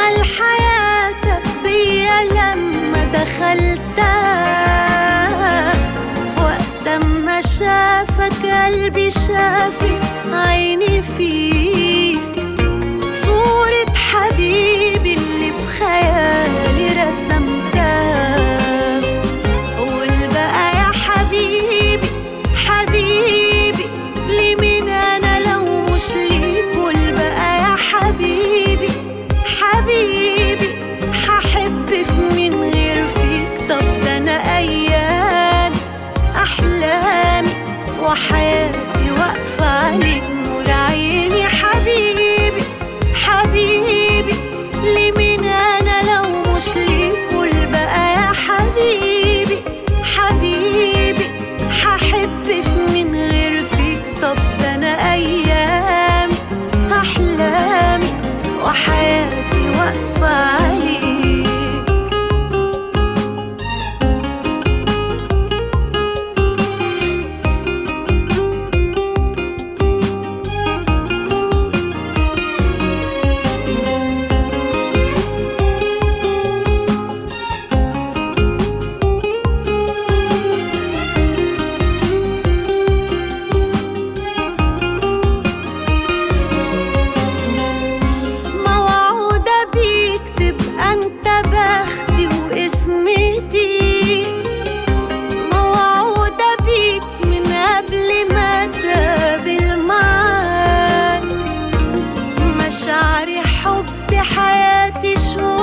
أجمل حياتك بيا لما دخلتها، وقت ما شافك قلبي شافت عيني فيك، صورة حبيبي اللي في خيالي رسمتها. قول بقى يا حبيبي حبيبي ليه من أنا لو مش ليك؟ قول بقى يا حبيبي حبيبي هحب في مين غير فيك؟ طب ده أنا أيامي أحلامي وحياتي واقفة عليك نور عيني. حبيبي حبيبي ليه من أنا لو مش ليك؟ قول بقى يا حبيبي حبيبي هحب في مين غير فيك؟ طب ده أنا أيامي أحلامي وحياتي واقفة عليك. موعودة بيك تبقى انت بختي واسمتي، موعودة بيك من قبل ما تقابل معاك، مشاعري حبي حياتي شو